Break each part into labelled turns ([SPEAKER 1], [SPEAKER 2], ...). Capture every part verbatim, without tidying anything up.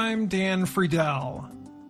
[SPEAKER 1] I'm Dan Friedel.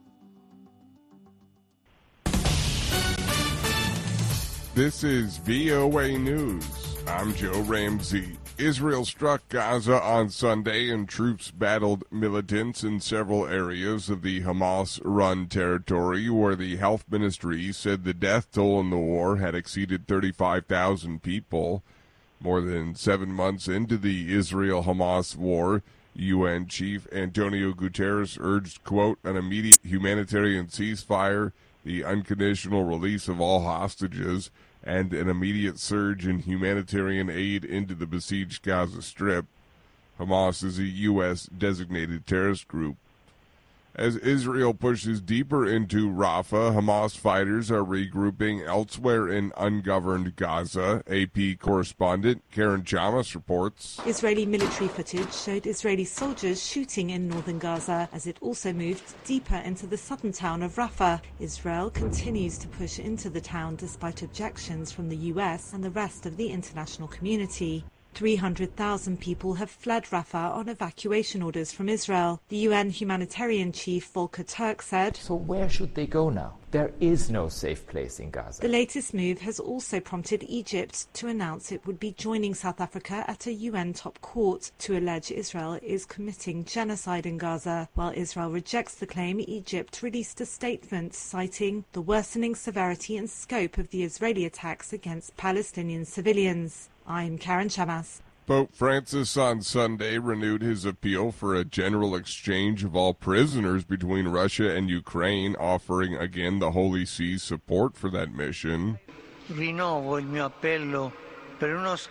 [SPEAKER 2] This is V O A News. I'm Joe Ramsey. Israel struck Gaza on Sunday and troops battled militants in several areas of the Hamas-run territory where the health ministry said the death toll in the war had exceeded thirty-five thousand people. More than seven months into the Israel-Hamas war, U N Chief Antonio Guterres urged, quote, an immediate humanitarian ceasefire, the unconditional release of all hostages, and an immediate surge in humanitarian aid into the besieged Gaza Strip. Hamas is a U S designated terrorist group. As Israel pushes deeper into Rafah, Hamas fighters are regrouping elsewhere in ungoverned Gaza. A P correspondent Karen Chamas reports.
[SPEAKER 3] Israeli military footage showed Israeli soldiers shooting in northern Gaza as it also moved deeper into the southern town of Rafah. Israel continues to push into the town despite objections from the U S and the rest of the international community. three hundred thousand people have fled Rafah on evacuation orders from Israel. The U N humanitarian chief Volker Turk said,
[SPEAKER 4] so where should they go now? There is no safe place in Gaza.
[SPEAKER 3] The latest move has also prompted Egypt to announce it would be joining South Africa at a U N top court to allege Israel is committing genocide in Gaza. While Israel rejects the claim, Egypt released a statement citing the worsening severity and scope of the Israeli attacks against Palestinian civilians. I'm Karen Chamas.
[SPEAKER 2] Pope Francis on Sunday renewed his appeal for a general exchange of all prisoners between Russia and Ukraine, offering again the Holy See's support for that mission.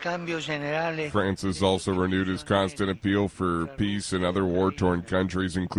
[SPEAKER 2] Francis also renewed his constant appeal for peace in other war-torn countries, including